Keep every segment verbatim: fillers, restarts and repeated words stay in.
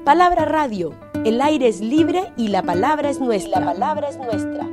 Palabra Radio, el aire es libre y la palabra es nuestra. La palabra es nuestra.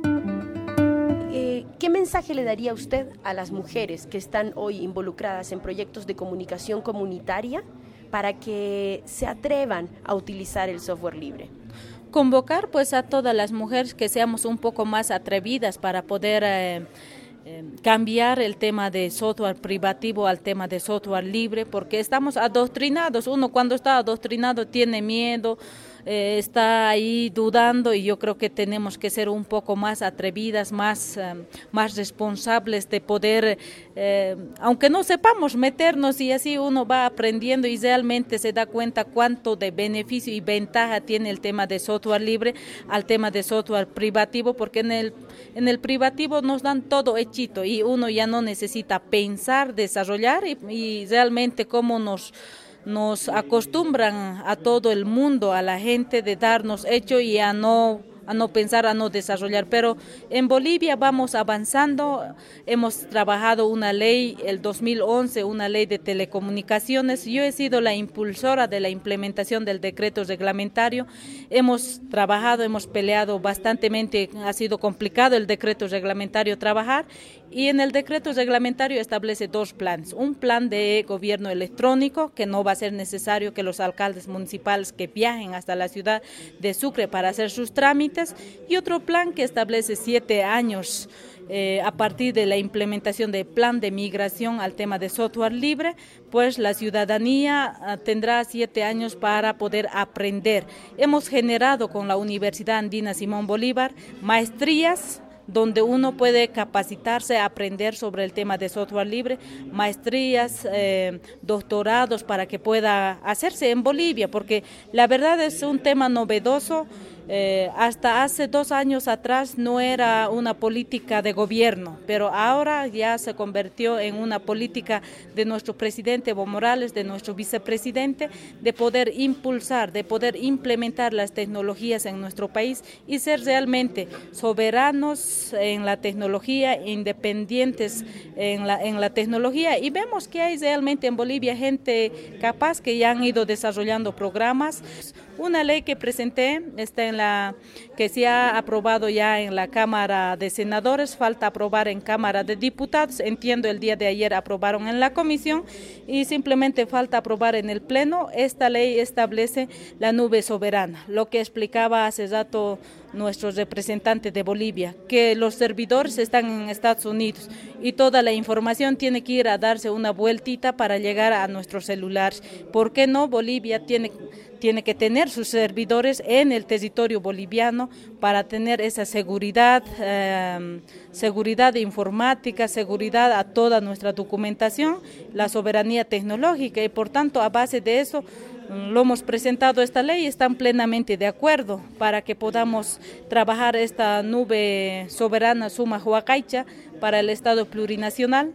Eh, ¿Qué mensaje le daría usted a las mujeres que están hoy involucradas en proyectos de comunicación comunitaria para que se atrevan a utilizar el software libre? Convocar pues a todas las mujeres que seamos un poco más atrevidas para poder eh, eh, cambiar el tema de software privativo al tema de software libre, porque estamos adoctrinados. Uno cuando está adoctrinado tiene miedo, eh, está ahí dudando, y yo creo que tenemos que ser un poco más atrevidas, más, eh, más responsables de poder, eh, aunque no sepamos, meternos, y así uno va aprendiendo y realmente se da cuenta cuánto de beneficio y ventaja tiene el tema de software libre al tema de software privativo, porque en el, en el privativo nos dan todo hechito y uno ya no necesita pensar, desarrollar, y, y realmente cómo nos nos acostumbran a todo el mundo, a la gente, de darnos hecho y a no a no pensar, a no desarrollar. Pero en Bolivia vamos avanzando. Hemos trabajado una ley, el dos mil once, una ley de telecomunicaciones. Yo he sido la impulsora de la implementación del decreto reglamentario. Hemos trabajado, hemos peleado bastantemente, ha sido complicado el decreto reglamentario trabajar, y en el decreto reglamentario establece dos planes. Un plan de gobierno electrónico, que no va a ser necesario que los alcaldes municipales que viajen hasta la ciudad de Sucre para hacer sus trámites, y otro plan que establece siete años eh, a partir de la implementación del plan de migración al tema de software libre, pues la ciudadanía uh, tendrá siete años para poder aprender. Hemos generado con la Universidad Andina Simón Bolívar maestrías donde uno puede capacitarse, aprender sobre el tema de software libre, maestrías, eh, doctorados, para que pueda hacerse en Bolivia, porque la verdad es un tema novedoso. Eh, hasta hace dos años atrás no era una política de gobierno, pero ahora ya se convirtió en una política de nuestro presidente Evo Morales, de nuestro vicepresidente, de poder impulsar, de poder implementar las tecnologías en nuestro país y ser realmente soberanos en la tecnología, independientes en la, en la tecnología. Y vemos que hay realmente en Bolivia gente capaz que ya han ido desarrollando programas. Una ley que presenté está en la que se ha aprobado ya en la Cámara de Senadores, falta aprobar en Cámara de Diputados. Entiendo el día de ayer aprobaron en la comisión y simplemente falta aprobar en el Pleno. Esta ley establece la nube soberana, lo que explicaba hace rato nuestro representante de Bolivia, que los servidores están en Estados Unidos y toda la información tiene que ir a darse una vueltita para llegar a nuestros celulares. ¿Por qué no? Bolivia tiene tiene que tener sus servidores en el territorio boliviano para tener esa seguridad, eh, seguridad informática, seguridad a toda nuestra documentación, la soberanía tecnológica, y por tanto a base de eso lo hemos presentado esta ley y están plenamente de acuerdo para que podamos trabajar esta nube soberana Suma Huacaicha para el Estado plurinacional.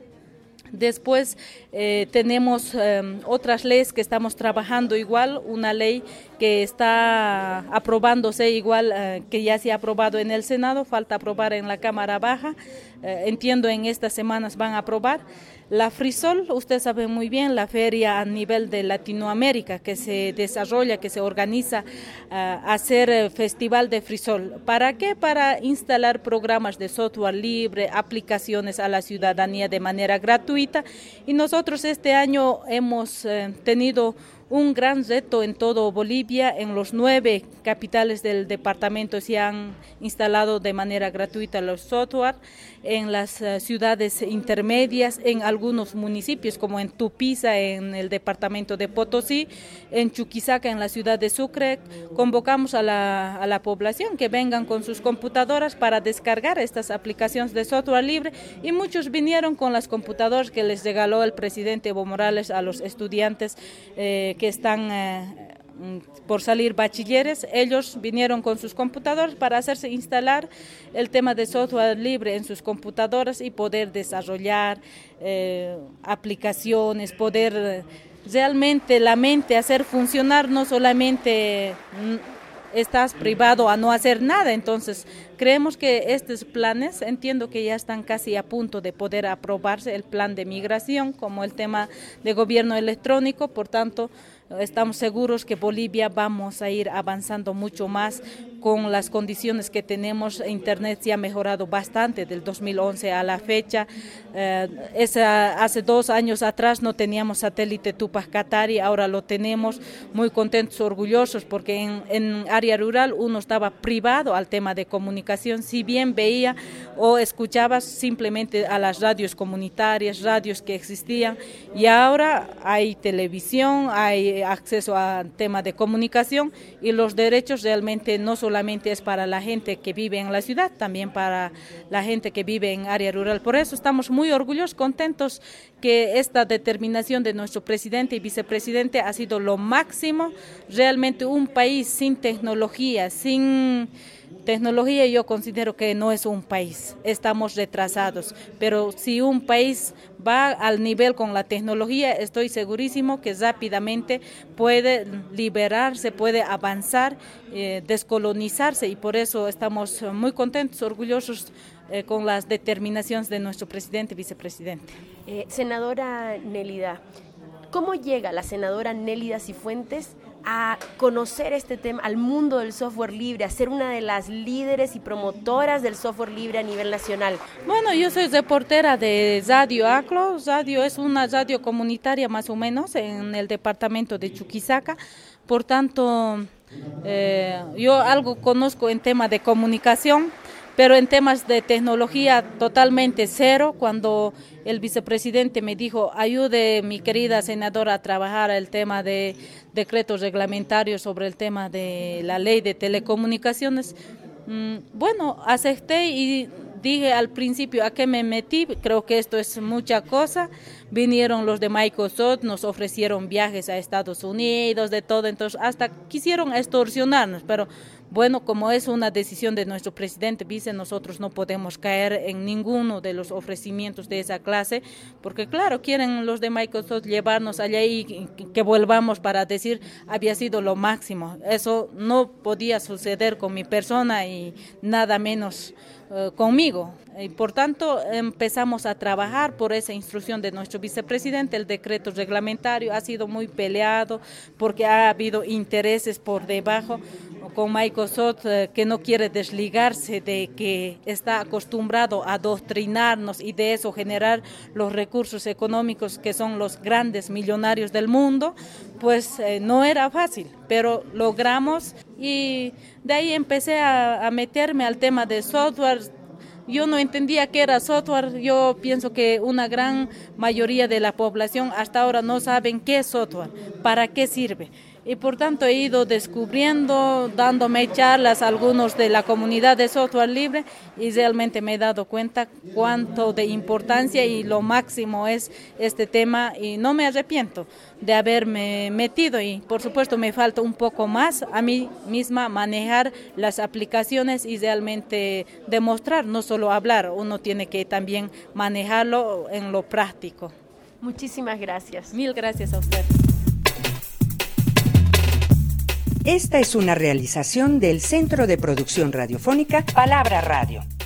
Después eh, tenemos eh, otras leyes que estamos trabajando igual, una ley que está aprobándose igual, eh, que ya se ha aprobado en el Senado, falta aprobar en la Cámara Baja, eh, entiendo en estas semanas van a aprobar. La Frisol, usted sabe muy bien, la feria a nivel de Latinoamérica que se desarrolla, que se organiza, uh, hacer eh, festival de Frisol. ¿Para qué? Para instalar programas de software libre, aplicaciones a la ciudadanía de manera gratuita. Y nosotros este año hemos eh, tenido un gran reto en todo Bolivia. En los nueve capitales del departamento se han instalado de manera gratuita los software, en las uh, ciudades intermedias, en algunos municipios como en Tupiza, en el departamento de Potosí, en Chuquisaca, en la ciudad de Sucre. Convocamos a la, a la población que vengan con sus computadoras para descargar estas aplicaciones de software libre, y muchos vinieron con las computadoras que les regaló el presidente Evo Morales a los estudiantes eh, que están eh, por salir bachilleres. Ellos vinieron con sus computadoras para hacerse instalar el tema de software libre en sus computadoras y poder desarrollar eh, aplicaciones, poder eh, realmente la mente hacer funcionar, no solamente estás privado a no hacer nada. Entonces creemos que estos planes, entiendo que ya están casi a punto de poder aprobarse, el plan de migración como el tema de gobierno electrónico, por tanto Estamos seguros que Bolivia vamos a ir avanzando mucho más con las condiciones que tenemos. Internet se ha mejorado bastante del dos mil once a la fecha. Eh, esa, hace dos años atrás no teníamos satélite Tupac Katari, ahora lo tenemos, muy contentos, orgullosos, porque en, en área rural uno estaba privado al tema de comunicación, si bien veía o escuchaba simplemente a las radios comunitarias, radios que existían, y ahora hay televisión, hay acceso al tema de comunicación, y los derechos realmente no solamente es para la gente que vive en la ciudad, también para la gente que vive en área rural. Por eso estamos muy orgullosos, contentos que esta determinación de nuestro presidente y vicepresidente ha sido lo máximo. Realmente un país sin tecnología, sin tecnología yo considero que no es un país, estamos retrasados, pero si un país va al nivel con la tecnología, estoy segurísimo que rápidamente puede liberarse, puede avanzar, eh, descolonizarse, y por eso estamos muy contentos, orgullosos eh, con las determinaciones de nuestro presidente y vicepresidente. Eh, senadora Nélida, ¿cómo llega la senadora Nélida Cifuentes a conocer este tema, al mundo del software libre, a ser una de las líderes y promotoras del software libre a nivel nacional? Bueno, yo soy reportera de Radio Aclo. Radio es una radio comunitaria más o menos en el departamento de Chuquisaca, por tanto eh, yo algo conozco en tema de comunicación, pero en temas de tecnología totalmente cero. Cuando el vicepresidente me dijo, ayude mi querida senadora a trabajar el tema de decretos reglamentarios sobre el tema de la ley de telecomunicaciones, mmm, bueno, acepté y dije al principio a qué me metí, creo que esto es mucha cosa. Vinieron los de Microsoft, nos ofrecieron viajes a Estados Unidos, de todo, entonces hasta quisieron extorsionarnos, pero bueno, como es una decisión de nuestro presidente vice, nosotros no podemos caer en ninguno de los ofrecimientos de esa clase, porque claro, quieren los de Microsoft llevarnos allá y que volvamos para decir había sido lo máximo. Eso no podía suceder con mi persona y nada menos uh, conmigo. Y por tanto, empezamos a trabajar por esa instrucción de nuestro vicepresidente. El decreto reglamentario ha sido muy peleado porque ha habido intereses por debajo con Microsoft eh, que no quiere desligarse de que está acostumbrado a adoctrinarnos y de eso generar los recursos económicos que son los grandes millonarios del mundo. Pues eh, no era fácil, pero logramos, y de ahí empecé a, a meterme al tema de software. Yo no entendía qué era software. Yo pienso que una gran mayoría de la población hasta ahora no saben qué es software, para qué sirve. Y por tanto he ido descubriendo, dándome charlas a algunos de la comunidad de software libre, y realmente me he dado cuenta cuánto de importancia y lo máximo es este tema, y no me arrepiento de haberme metido, y por supuesto me falta un poco más a mí misma manejar las aplicaciones y realmente demostrar, no solo hablar, uno tiene que también manejarlo en lo práctico. Muchísimas gracias. Mil gracias a usted. Esta es una realización del Centro de Producción Radiofónica Palabra Radio.